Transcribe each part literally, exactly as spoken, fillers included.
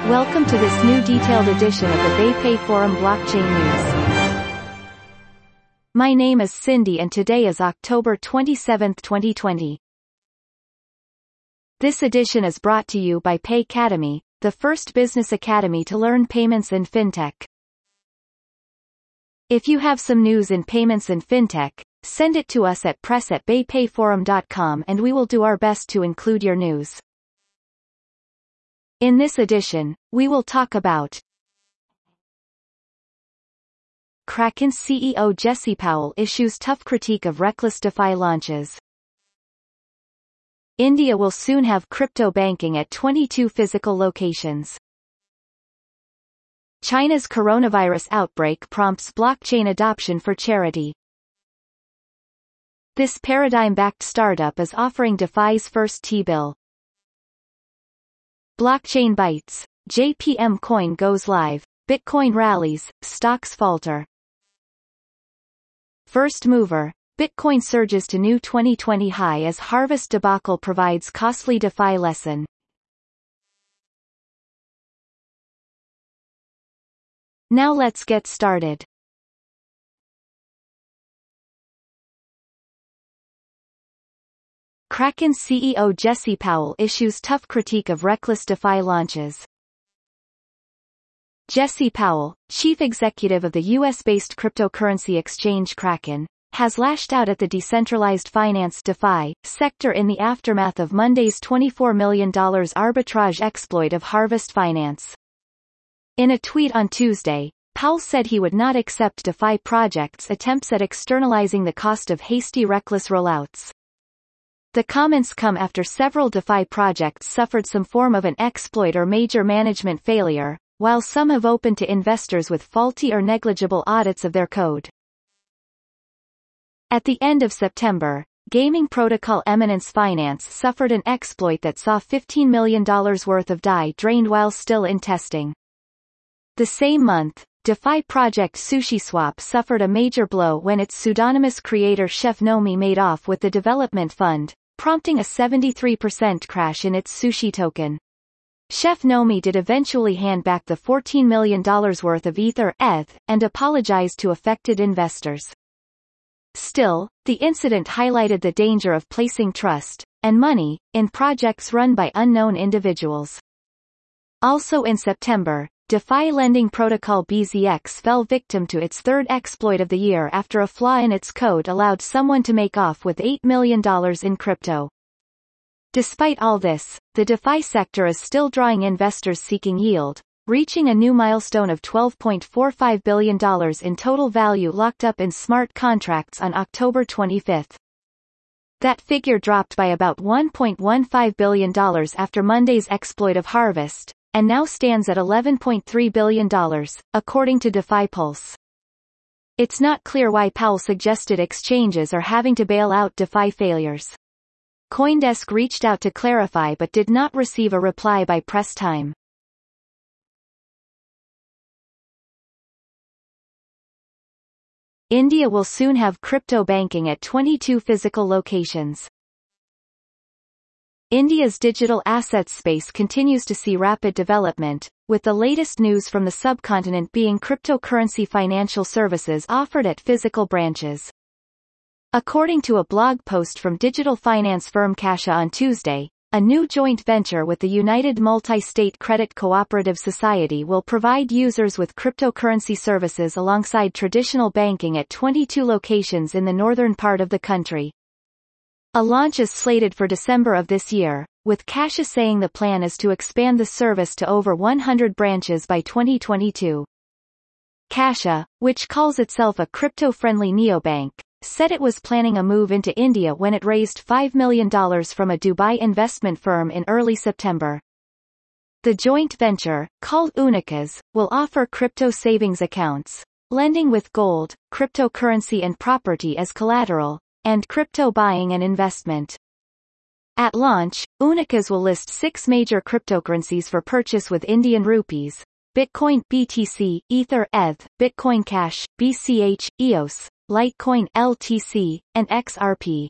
Welcome to this new detailed edition of the BayPay Forum Blockchain News. My name is Cindy and today is October twenty-seventh, twenty twenty. This edition is brought to you by Paycademy, the first business academy to learn payments and fintech. If you have some news in payments and fintech, send it to us at press at baypayforum dot com and we will do our best to include your news. In this edition, we will talk about Kraken C E O Jesse Powell issues tough critique of reckless DeFi launches. India will soon have crypto banking at twenty-two physical locations. China's coronavirus outbreak prompts blockchain adoption for charity. This paradigm-backed startup is offering DeFi's first T-bill. Blockchain bites. J P M Coin goes live. Bitcoin rallies, stocks falter. First mover. Bitcoin surges to new twenty twenty high as Harvest debacle provides costly DeFi lesson. Now let's get started. Kraken C E O Jesse Powell issues tough critique of reckless DeFi launches. Jesse Powell, chief executive of the U S-based cryptocurrency exchange Kraken, has lashed out at the decentralized finance DeFi sector in the aftermath of Monday's twenty-four million dollars arbitrage exploit of Harvest Finance. In a tweet on Tuesday, Powell said he would not accept DeFi projects' attempts at externalizing the cost of hasty reckless rollouts. The comments come after several DeFi projects suffered some form of an exploit or major management failure, while some have opened to investors with faulty or negligible audits of their code. At the end of September, gaming protocol Eminence Finance suffered an exploit that saw fifteen million dollars worth of D A I drained while still in testing. The same month, DeFi project SushiSwap suffered a major blow when its pseudonymous creator Chef Nomi made off with the development fund, prompting a seventy-three percent crash in its Sushi token. Chef Nomi did eventually hand back the fourteen million dollars worth of Ether E T H and apologized to affected investors. Still, the incident highlighted the danger of placing trust and money in projects run by unknown individuals. Also in September, DeFi lending protocol B Z X fell victim to its third exploit of the year after a flaw in its code allowed someone to make off with eight million dollars in crypto. Despite all this, the DeFi sector is still drawing investors seeking yield, reaching a new milestone of twelve point four five billion dollars in total value locked up in smart contracts on October twenty-fifth. That figure dropped by about one point one five billion dollars after Monday's exploit of Harvest, and now stands at eleven point three billion dollars, according to DeFi Pulse. It's not clear why Powell suggested exchanges are having to bail out DeFi failures. CoinDesk reached out to clarify but did not receive a reply by press time. India will soon have crypto banking at twenty-two physical locations. India's digital assets space continues to see rapid development, with the latest news from the subcontinent being cryptocurrency financial services offered at physical branches. According to a blog post from digital finance firm Kasha on Tuesday, a new joint venture with the United Multi-State Credit Cooperative Society will provide users with cryptocurrency services alongside traditional banking at twenty-two locations in the northern part of the country. A launch is slated for December of this year, with Kasha saying the plan is to expand the service to over one hundred branches by twenty twenty-two. Kasha, which calls itself a crypto-friendly neobank, said it was planning a move into India when it raised five million dollars from a Dubai investment firm in early September. The joint venture, called Unicas, will offer crypto savings accounts, lending with gold, cryptocurrency and property as collateral, and crypto buying and investment. At launch, Unicas will list six major cryptocurrencies for purchase with Indian rupees: Bitcoin B T C, Ether E T H, Bitcoin Cash B C H, E O S, Litecoin L T C, and X R P.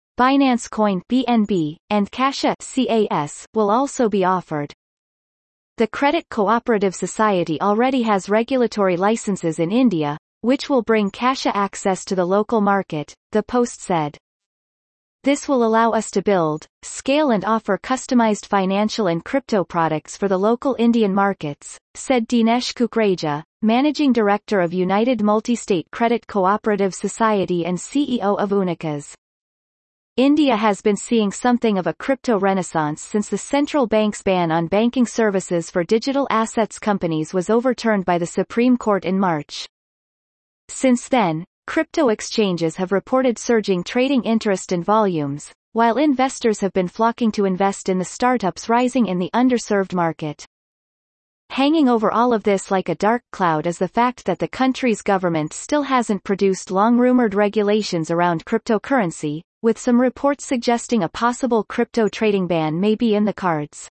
Binance Coin B N B, and Kasha C A S will also be offered. The Credit Cooperative Society already has regulatory licenses in India, which will bring Kasha access to the local market, the Post said. This will allow us to build, scale and offer customized financial and crypto products for the local Indian markets, said Dinesh Kukreja, Managing Director of United Multi-State Credit Cooperative Society and C E O of Unicas. India has been seeing something of a crypto renaissance since the central bank's ban on banking services for digital assets companies was overturned by the Supreme Court in March. Since then, crypto exchanges have reported surging trading interest and volumes, while investors have been flocking to invest in the startups rising in the underserved market. Hanging over all of this like a dark cloud is the fact that the country's government still hasn't produced long-rumored regulations around cryptocurrency, with some reports suggesting a possible crypto trading ban may be in the cards.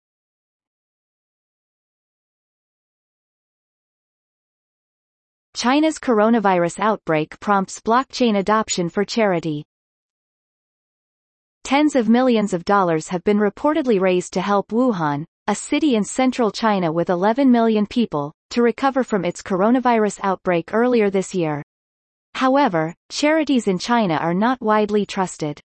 China's coronavirus outbreak prompts blockchain adoption for charity. Tens of millions of dollars have been reportedly raised to help Wuhan, a city in central China with eleven million people, to recover from its coronavirus outbreak earlier this year. However, charities in China are not widely trusted.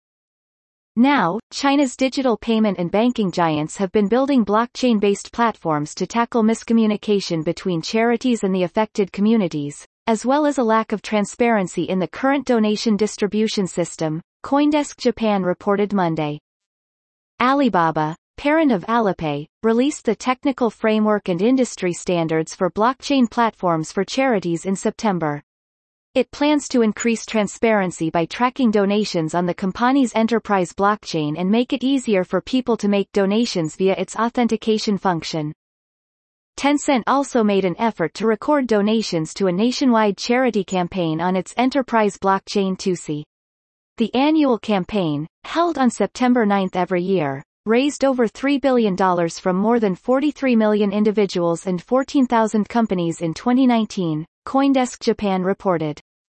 Now, China's digital payment and banking giants have been building blockchain-based platforms to tackle miscommunication between charities and the affected communities, as well as a lack of transparency in the current donation distribution system, CoinDesk Japan reported Monday. Alibaba, parent of Alipay, released the technical framework and industry standards for blockchain platforms for charities in September. It plans to increase transparency by tracking donations on the company's enterprise blockchain and make it easier for people to make donations via its authentication function. Tencent also made an effort to record donations to a nationwide charity campaign on its enterprise blockchain Tusi. The annual campaign, held on September ninth every year, raised over three billion dollars from more than forty-three million individuals and fourteen thousand companies in twenty nineteen, CoinDesk Japan reported.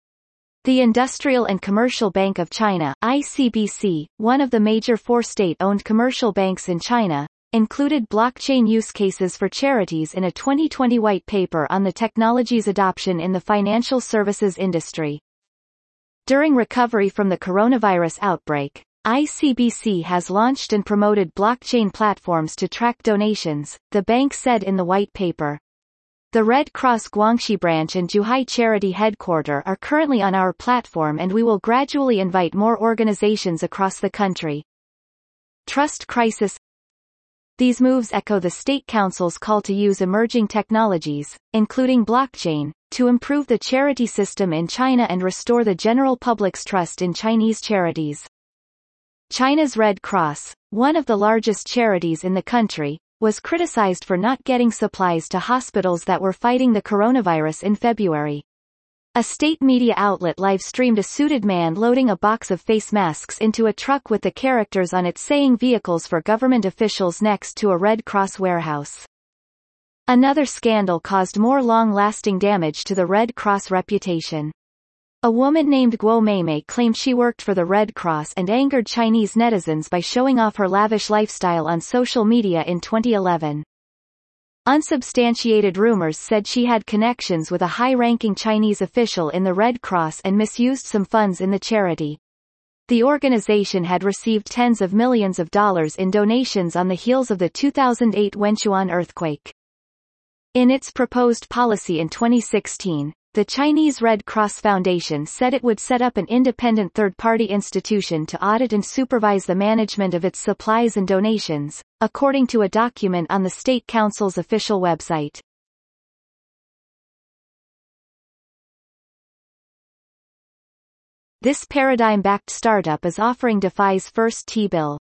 The Industrial and Commercial Bank of China, I C B C, one of the major four state-owned commercial banks in China, included blockchain use cases for charities in a twenty twenty white paper on the technology's adoption in the financial services industry. During recovery from the coronavirus outbreak, I C B C has launched and promoted blockchain platforms to track donations, the bank said in the white paper. The Red Cross Guangxi branch and Zhuhai Charity Headquarter are currently on our platform and we will gradually invite more organizations across the country. Trust crisis. These moves echo the State Council's call to use emerging technologies, including blockchain, to improve the charity system in China and restore the general public's trust in Chinese charities. China's Red Cross, one of the largest charities in the country, was criticized for not getting supplies to hospitals that were fighting the coronavirus in February. A state media outlet live-streamed a suited man loading a box of face masks into a truck with the characters on it saying vehicles for government officials next to a Red Cross warehouse. Another scandal caused more long-lasting damage to the Red Cross reputation. A woman named Guo Meimei claimed she worked for the Red Cross and angered Chinese netizens by showing off her lavish lifestyle on social media in twenty eleven. Unsubstantiated rumors said she had connections with a high-ranking Chinese official in the Red Cross and misused some funds in the charity. The organization had received tens of millions of dollars in donations on the heels of the two thousand eight Wenchuan earthquake. In its proposed policy in twenty sixteen, the Chinese Red Cross Foundation said it would set up an independent third-party institution to audit and supervise the management of its supplies and donations, according to a document on the State Council's official website. This paradigm-backed startup is offering DeFi's first T-bill.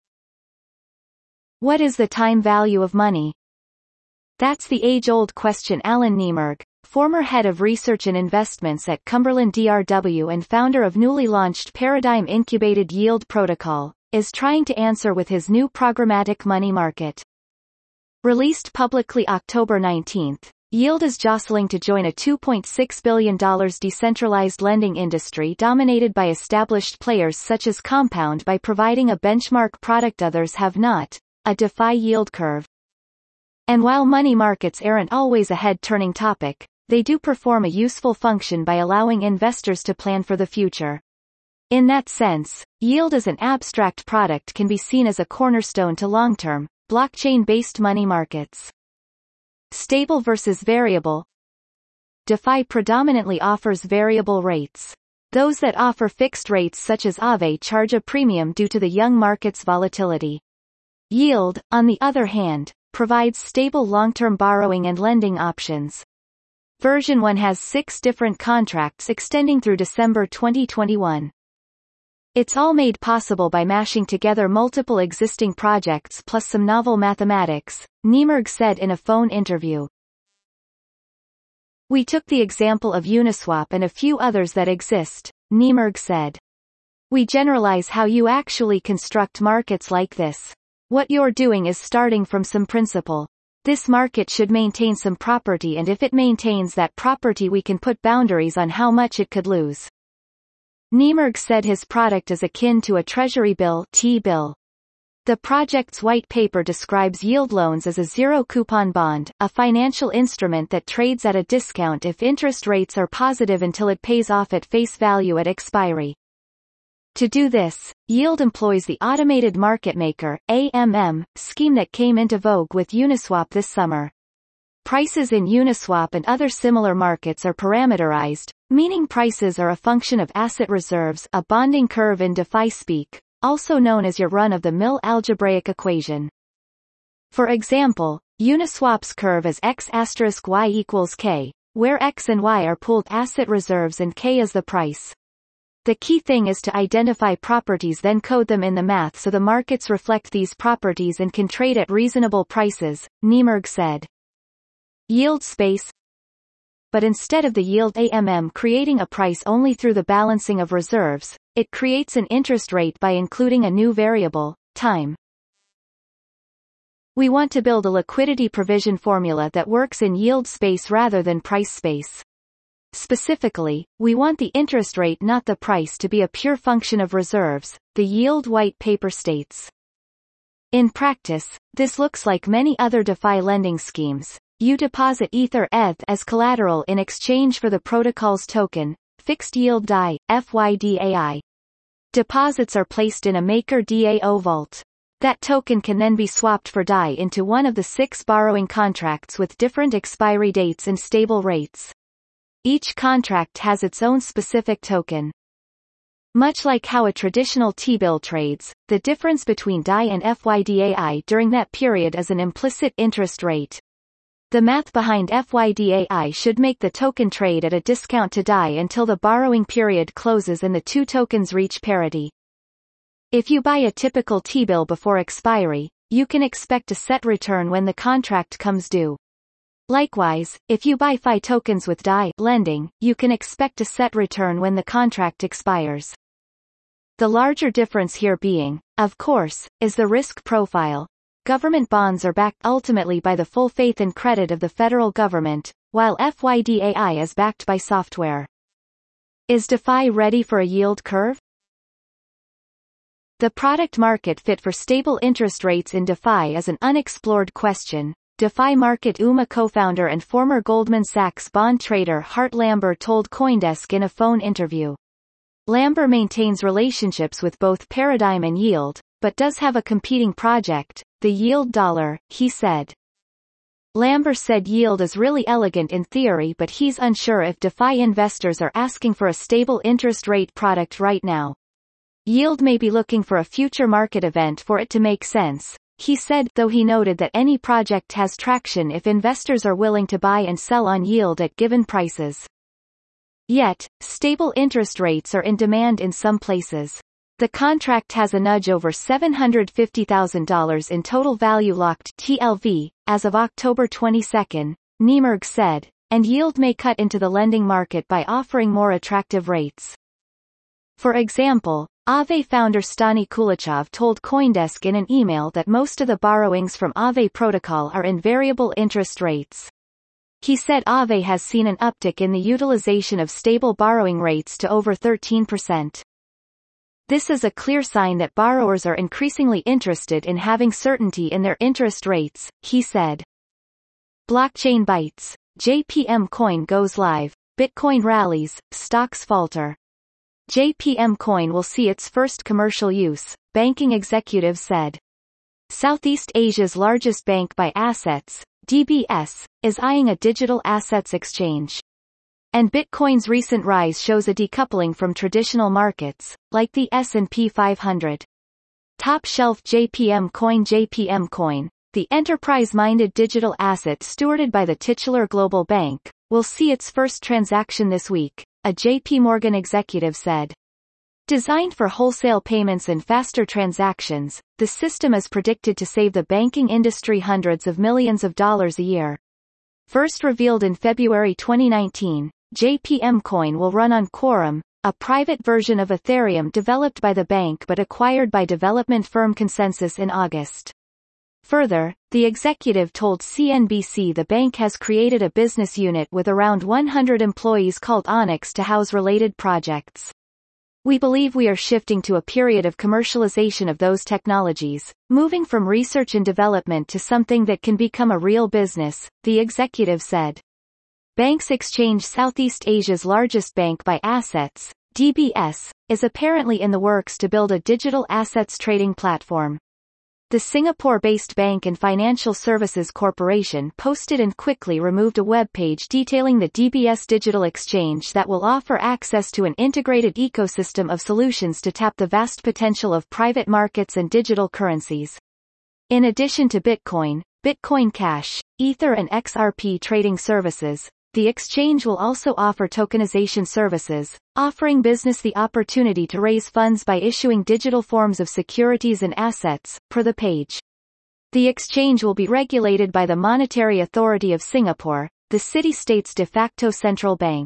What is the time value of money? That's the age-old question. Alan Niemerg, former head of research and investments at Cumberland D R W and founder of newly launched Paradigm Incubated Yield Protocol, is trying to answer with his new programmatic money market. Released publicly October nineteenth, Yield is jostling to join a two point six billion dollars decentralized lending industry dominated by established players such as Compound by providing a benchmark product others have not, a DeFi yield curve. And while money markets aren't always a head-turning topic, they do perform a useful function by allowing investors to plan for the future. In that sense, yield as an abstract product can be seen as a cornerstone to long-term, blockchain-based money markets. Stable versus variable. DeFi predominantly offers variable rates. Those that offer fixed rates such as Aave charge a premium due to the young market's volatility. Yield, on the other hand, provides stable long-term borrowing and lending options. Version one has six different contracts extending through December twenty twenty-one. It's all made possible by mashing together multiple existing projects plus some novel mathematics, Niemerg said in a phone interview. We took the example of Uniswap and a few others that exist, Niemerg said. We generalize how you actually construct markets like this. What you're doing is starting from some principle. This market should maintain some property, and if it maintains that property we can put boundaries on how much it could lose. Niemerg said his product is akin to a treasury bill T-bill. The project's white paper describes yield loans as a zero-coupon bond, a financial instrument that trades at a discount if interest rates are positive until it pays off at face value at expiry. To do this, Yield employs the Automated Market Maker (A M M) scheme that came into vogue with Uniswap this summer. Prices in Uniswap and other similar markets are parameterized, meaning prices are a function of asset reserves, a bonding curve in DeFi speak, also known as your run-of-the-mill algebraic equation. For example, Uniswap's curve is x asterisk y equals k, where x and y are pooled asset reserves and k is the price. The key thing is to identify properties, then code them in the math so the markets reflect these properties and can trade at reasonable prices, Niemerg said. Yield space. But instead of the yield A M M creating a price only through the balancing of reserves, it creates an interest rate by including a new variable, time. We want to build a liquidity provision formula that works in yield space rather than price space. Specifically, we want the interest rate, not the price, to be a pure function of reserves, the Yield white paper states. In practice, this looks like many other DeFi lending schemes. You deposit Ether E T H as collateral in exchange for the protocol's token, fixed yield D A I, F Y D A I. Deposits are placed in a Maker DAO vault. That token can then be swapped for D A I into one of the six borrowing contracts with different expiry dates and stable rates. Each contract has its own specific token. Much like how a traditional T-bill trades, the difference between D A I and F Y D A I during that period is an implicit interest rate. The math behind F Y D A I should make the token trade at a discount to D A I until the borrowing period closes and the two tokens reach parity. If you buy a typical T-bill before expiry, you can expect a set return when the contract comes due. Likewise, if you buy F I tokens with D A I lending, you can expect a set return when the contract expires. The larger difference here being, of course, is the risk profile. Government bonds are backed ultimately by the full faith and credit of the federal government, while F Y D A I is backed by software. Is DeFi ready for a yield curve? The product market fit for stable interest rates in DeFi is an unexplored question. DeFi Market U M A co-founder and former Goldman Sachs bond trader Hart Lamber told CoinDesk in a phone interview. Lamber maintains relationships with both Paradigm and Yield, but does have a competing project, the Yield Dollar, he said. Lamber said Yield is really elegant in theory, but he's unsure if DeFi investors are asking for a stable interest rate product right now. Yield may be looking for a future market event for it to make sense, he said, though he noted that any project has traction if investors are willing to buy and sell on Yield at given prices. Yet, stable interest rates are in demand in some places. The contract has a nudge over seven hundred fifty thousand dollars in total value locked T L V, as of October twenty-second, Niemerg said, and Yield may cut into the lending market by offering more attractive rates. For example, Aave founder Stani Kulachov told CoinDesk in an email that most of the borrowings from Aave protocol are in variable interest rates. He said Aave has seen an uptick in the utilization of stable borrowing rates to over thirteen percent. This is a clear sign that borrowers are increasingly interested in having certainty in their interest rates, he said. Blockchain bites. J P M Coin goes live. Bitcoin rallies, stocks falter. J P M Coin will see its first commercial use, banking executives said. Southeast Asia's largest bank by assets, D B S, is eyeing a digital assets exchange. And Bitcoin's recent rise shows a decoupling from traditional markets, like the S and P five hundred. Top shelf J P M Coin. J P M Coin, the enterprise-minded digital asset stewarded by the titular global bank, will see its first transaction this week, a J P Morgan executive said. Designed for wholesale payments and faster transactions, the system is predicted to save the banking industry hundreds of millions of dollars a year. First revealed in February twenty nineteen, J P M Coin will run on Quorum, a private version of Ethereum developed by the bank but acquired by development firm ConsenSys in August. Further, the executive told C N B C the bank has created a business unit with around one hundred employees called Onyx to house related projects. We believe we are shifting to a period of commercialization of those technologies, moving from research and development to something that can become a real business, the executive said. Banks Exchange, Southeast Asia's largest bank by assets, D B S, is apparently in the works to build a digital assets trading platform. The Singapore-based Bank and Financial Services Corporation posted and quickly removed a web page detailing the D B S digital exchange that will offer access to an integrated ecosystem of solutions to tap the vast potential of private markets and digital currencies. In addition to Bitcoin, Bitcoin Cash, Ether and X R P trading services, the exchange will also offer tokenization services, offering business the opportunity to raise funds by issuing digital forms of securities and assets, per the page. The exchange will be regulated by the Monetary Authority of Singapore, the city-state's de facto central bank.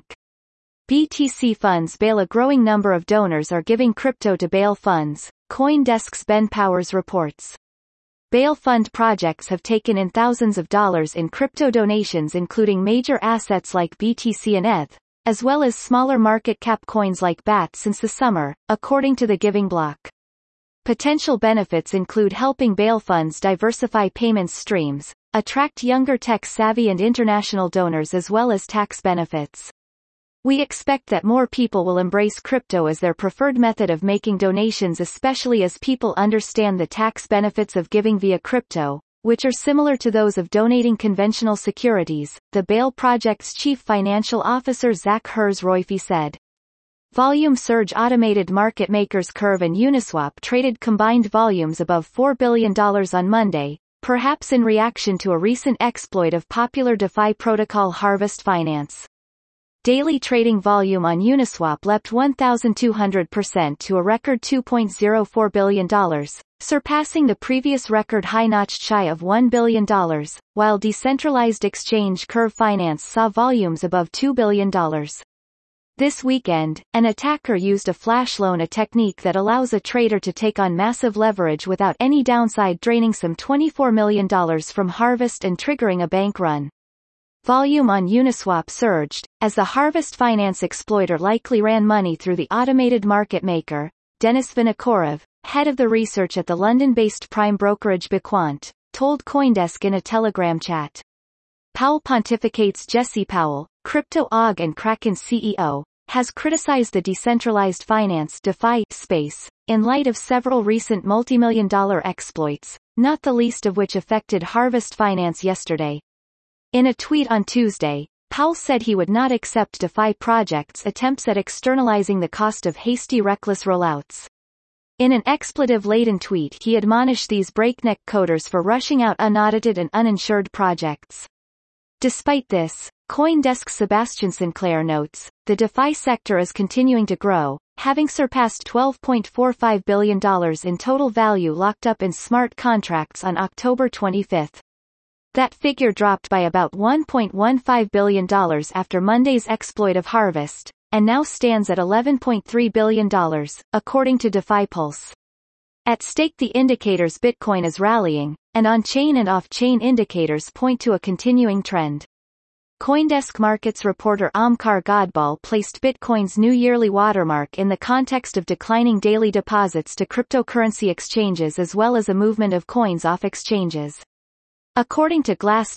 B T C funds bail. A growing number of donors are giving crypto to bail funds, CoinDesk's Ben Powers reports. Bail fund projects have taken in thousands of dollars in crypto donations, including major assets like B T C and E T H, as well as smaller market cap coins like B A T since the summer, according to the Giving Block. Potential benefits include helping bail funds diversify payments streams, attract younger tech-savvy and international donors, as well as tax benefits. We expect that more people will embrace crypto as their preferred method of making donations, especially as people understand the tax benefits of giving via crypto, which are similar to those of donating conventional securities, the Bail Project's chief financial officer Zach Herz-Roifi said. Volume surge. Automated market makers Curve and Uniswap traded combined volumes above four billion dollars on Monday, perhaps in reaction to a recent exploit of popular DeFi protocol Harvest Finance. Daily trading volume on Uniswap leapt one thousand two hundred percent to a record two point zero four billion dollars, surpassing the previous record high notched shy of one billion dollars, while decentralized exchange Curve Finance saw volumes above two billion dollars. This weekend, an attacker used a flash loan, a technique that allows a trader to take on massive leverage without any downside, draining some twenty-four million dollars from Harvest and triggering a bank run. Volume on Uniswap surged, as the Harvest Finance exploiter likely ran money through the automated market maker. Denis Vinokourov, head of the research at the London-based prime brokerage Bequant, told CoinDesk in a Telegram chat. Powell pontificates. Jesse Powell, Crypto O G and Kraken C E O, has criticized the decentralized finance DeFi space, in light of several recent multimillion dollar exploits, not the least of which affected Harvest Finance yesterday. In a tweet on Tuesday, Powell said he would not accept DeFi projects' attempts at externalizing the cost of hasty, reckless rollouts. In an expletive-laden tweet, he admonished these breakneck coders for rushing out unaudited and uninsured projects. Despite this, CoinDesk's Sebastian Sinclair notes, the DeFi sector is continuing to grow, having surpassed twelve point four five billion dollars in total value locked up in smart contracts on October twenty-fifth. That figure dropped by about one point one five billion dollars after Monday's exploit of Harvest, and now stands at eleven point three billion dollars, according to DeFi Pulse. At stake, the indicators Bitcoin is rallying, and on-chain and off-chain indicators point to a continuing trend. CoinDesk Markets reporter Omkar Godball placed Bitcoin's new yearly watermark in the context of declining daily deposits to cryptocurrency exchanges as well as a movement of coins off exchanges. According to Glassnode,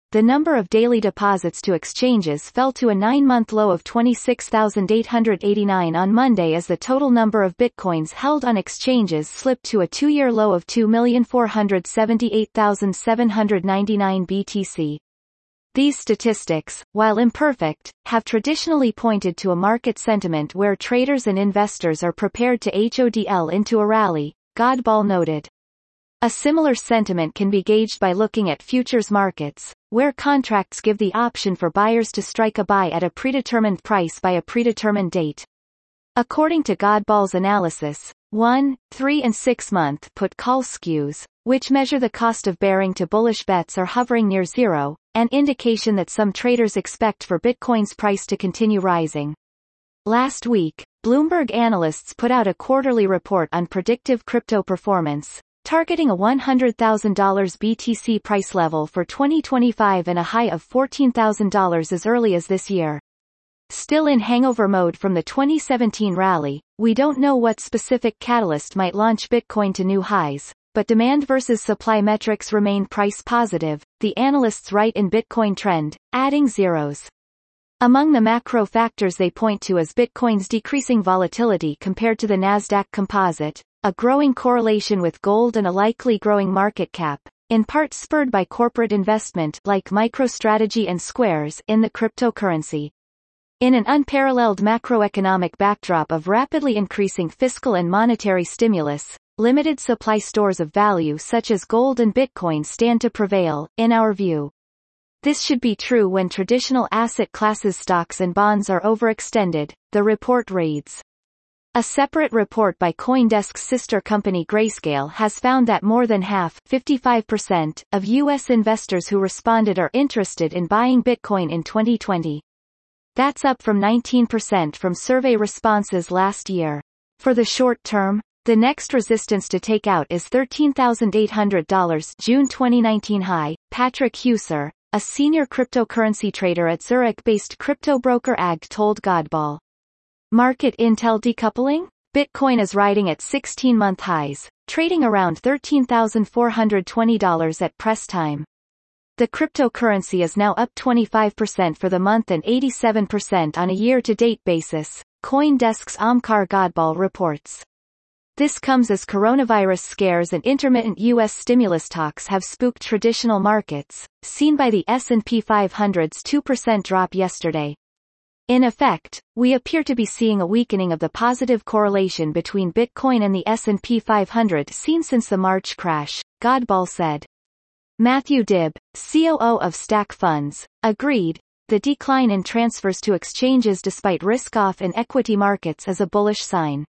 the number of daily deposits to exchanges fell to a nine-month low of twenty-six thousand eight hundred eighty-nine on Monday as the total number of bitcoins held on exchanges slipped to a two-year low of two million four hundred seventy-eight thousand seven hundred ninety-nine B T C. These statistics, while imperfect, have traditionally pointed to a market sentiment where traders and investors are prepared to hodl into a rally, Godball noted. A similar sentiment can be gauged by looking at futures markets, where contracts give the option for buyers to strike a buy at a predetermined price by a predetermined date. According to Godball's analysis, one, three and six-month put call skews, which measure the cost of bearing to bullish bets are hovering near zero, an indication that some traders expect for Bitcoin's price to continue rising. Last week, Bloomberg analysts put out a quarterly report on predictive crypto performance, targeting a one hundred thousand dollars B T C price level for twenty twenty-five and a high of fourteen thousand dollars as early as this year. Still in hangover mode from the twenty seventeen rally, we don't know what specific catalyst might launch Bitcoin to new highs, but demand versus supply metrics remain price positive, the analysts write in Bitcoin Trend, adding zeros. Among the macro factors they point to is Bitcoin's decreasing volatility compared to the Nasdaq Composite, a growing correlation with gold and a likely growing market cap, in part spurred by corporate investment like MicroStrategy and Squares in the cryptocurrency. In an unparalleled macroeconomic backdrop of rapidly increasing fiscal and monetary stimulus, limited supply stores of value such as gold and Bitcoin stand to prevail, in our view. This should be true when traditional asset classes stocks and bonds are overextended, the report reads. A separate report by CoinDesk's sister company Grayscale has found that more than half, fifty-five percent, of U S investors who responded are interested in buying Bitcoin in twenty twenty. That's up from nineteen percent from survey responses last year. For the short term, the next resistance to take out is thirteen thousand eight hundred dollars June twenty nineteen high, Patrick Husser, a senior cryptocurrency trader at Zurich-based crypto broker A G told Godball. Market intel decoupling? Bitcoin is riding at sixteen-month highs, trading around thirteen thousand four hundred twenty dollars at press time. The cryptocurrency is now up twenty-five percent for the month and eighty-seven percent on a year-to-date basis, CoinDesk's Omkar Godball reports. This comes as coronavirus scares and intermittent U S stimulus talks have spooked traditional markets, seen by the S and P five hundred's two percent drop yesterday. In effect, we appear to be seeing a weakening of the positive correlation between Bitcoin and the S and P five hundred seen since the March crash, Godball said. Matthew Dibb, C O O of Stack Funds, agreed, the decline in transfers to exchanges despite risk-off in equity markets is a bullish sign.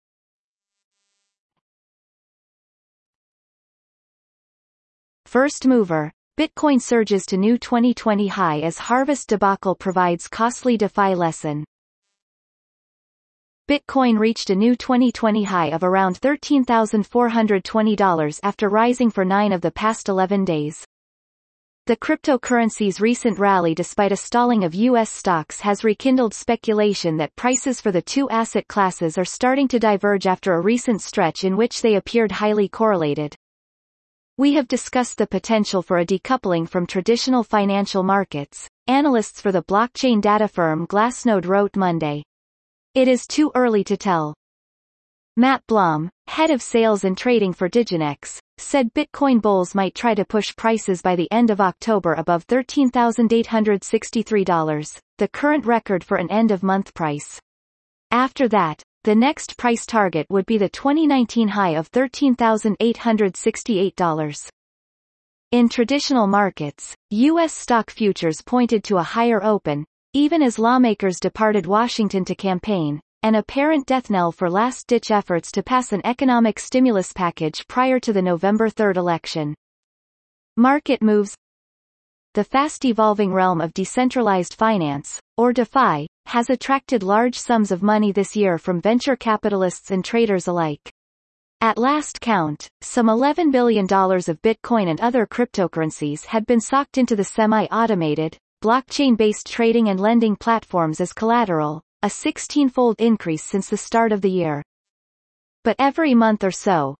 First mover, Bitcoin surges to new twenty twenty high as harvest debacle provides costly DeFi lesson. Bitcoin reached a new twenty twenty high of around thirteen thousand four hundred twenty dollars after rising for nine of the past eleven days. The cryptocurrency's recent rally despite a stalling of U S stocks has rekindled speculation that prices for the two asset classes are starting to diverge after a recent stretch in which they appeared highly correlated. We have discussed the potential for a decoupling from traditional financial markets, analysts for the blockchain data firm Glassnode wrote Monday. It is too early to tell. Matt Blom, head of sales and trading for Diginex, said Bitcoin bulls might try to push prices by the end of October above thirteen thousand eight hundred sixty-three dollars, the current record for an end-of-month price. After that, the next price target would be the twenty nineteen high of thirteen thousand eight hundred sixty-eight dollars. In traditional markets, U S stock futures pointed to a higher open, even as lawmakers departed Washington to campaign, an apparent death knell for last-ditch efforts to pass an economic stimulus package prior to the November third election. Market moves. The fast-evolving realm of decentralized finance, or DeFi, has attracted large sums of money this year from venture capitalists and traders alike. At last count, some eleven billion dollars of Bitcoin and other cryptocurrencies had been socked into the semi-automated, blockchain-based trading and lending platforms as collateral, a sixteen-fold increase since the start of the year. But every month or so,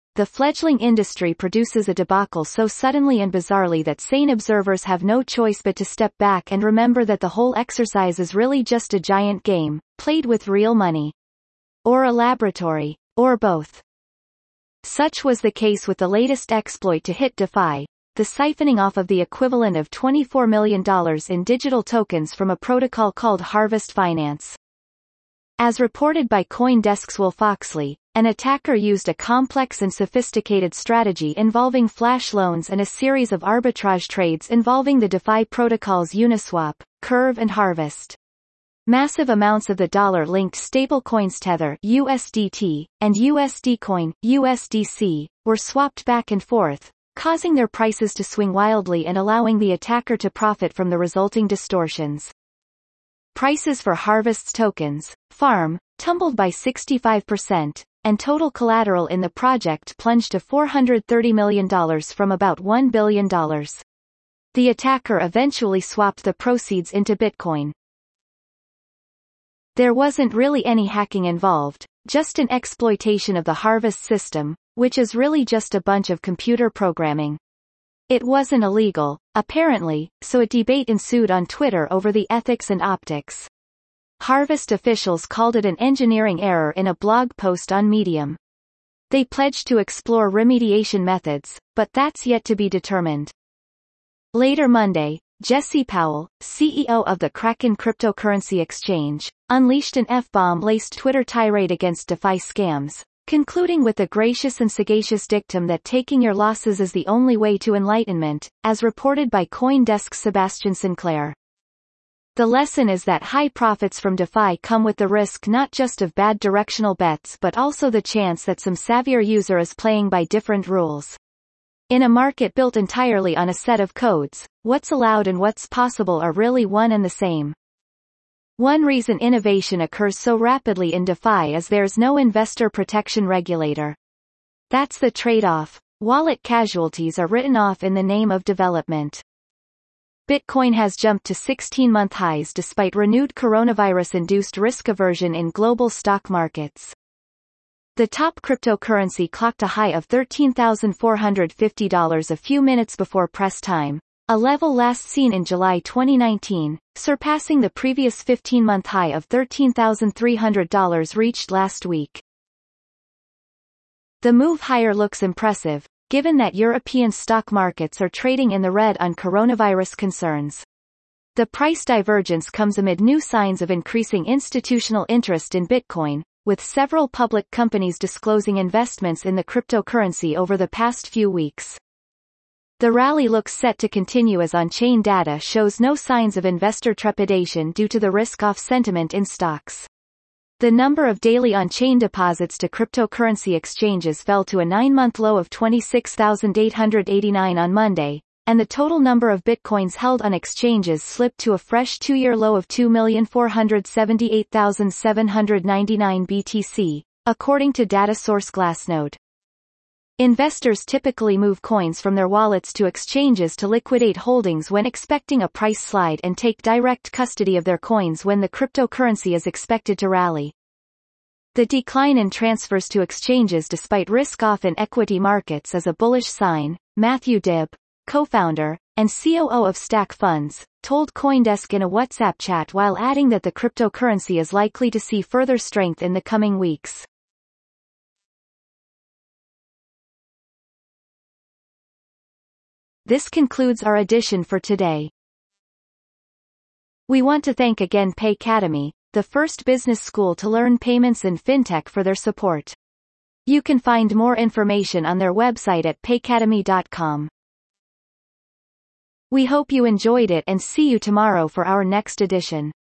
the fledgling industry produces a debacle so suddenly and bizarrely that sane observers have no choice but to step back and remember that the whole exercise is really just a giant game, played with real money. Or a laboratory. Or both. Such was the case with the latest exploit to hit DeFi, the siphoning off of the equivalent of twenty-four million dollars in digital tokens from a protocol called Harvest Finance. As reported by CoinDesk's Will Foxley, an attacker used a complex and sophisticated strategy involving flash loans and a series of arbitrage trades involving the DeFi protocols Uniswap, Curve and Harvest. Massive amounts of the dollar-linked stablecoins Tether U S D T, and U S D Coin U S D C, were swapped back and forth, causing their prices to swing wildly and allowing the attacker to profit from the resulting distortions. Prices for Harvest's tokens, Farm, tumbled by sixty-five percent, and total collateral in the project plunged to four hundred thirty million dollars from about one billion dollars. The attacker eventually swapped the proceeds into Bitcoin. There wasn't really any hacking involved, just an exploitation of the Harvest system, which is really just a bunch of computer programming. It wasn't illegal, apparently, so a debate ensued on Twitter over the ethics and optics. Harvest officials called it an engineering error in a blog post on Medium. They pledged to explore remediation methods, but that's yet to be determined. Later Monday, Jesse Powell, C E O of the Kraken cryptocurrency exchange, unleashed an F-bomb-laced Twitter tirade against DeFi scams, concluding with the gracious and sagacious dictum that taking your losses is the only way to enlightenment, as reported by CoinDesk's Sebastian Sinclair. The lesson is that high profits from DeFi come with the risk not just of bad directional bets but also the chance that some savvier user is playing by different rules. In a market built entirely on a set of codes, what's allowed and what's possible are really one and the same. One reason innovation occurs so rapidly in DeFi is there's no investor protection regulator. That's the trade-off. Wallet casualties are written off in the name of development. Bitcoin has jumped to sixteen-month highs despite renewed coronavirus-induced risk aversion in global stock markets. The top cryptocurrency clocked a high of thirteen thousand four hundred fifty dollars a few minutes before press time, a level last seen in July twenty nineteen, surpassing the previous fifteen-month high of thirteen thousand three hundred dollars reached last week. The move higher looks impressive, given that European stock markets are trading in the red on coronavirus concerns. The price divergence comes amid new signs of increasing institutional interest in Bitcoin, with several public companies disclosing investments in the cryptocurrency over the past few weeks. The rally looks set to continue as on-chain data shows no signs of investor trepidation due to the risk-off sentiment in stocks. The number of daily on-chain deposits to cryptocurrency exchanges fell to a nine-month low of twenty-six thousand eight hundred eighty-nine on Monday, and the total number of bitcoins held on exchanges slipped to a fresh two-year low of two million four hundred seventy-eight thousand seven hundred ninety-nine B T C, according to data source Glassnode. Investors typically move coins from their wallets to exchanges to liquidate holdings when expecting a price slide and take direct custody of their coins when the cryptocurrency is expected to rally. The decline in transfers to exchanges despite risk-off in equity markets is a bullish sign, Matthew Dibb, co-founder, and C O O of Stack Funds, told CoinDesk in a WhatsApp chat while adding that the cryptocurrency is likely to see further strength in the coming weeks. This concludes our edition for today. We want to thank again Paycademy, the first business school to learn payments and fintech, for their support. You can find more information on their website at paycademy dot com. We hope you enjoyed it and see you tomorrow for our next edition.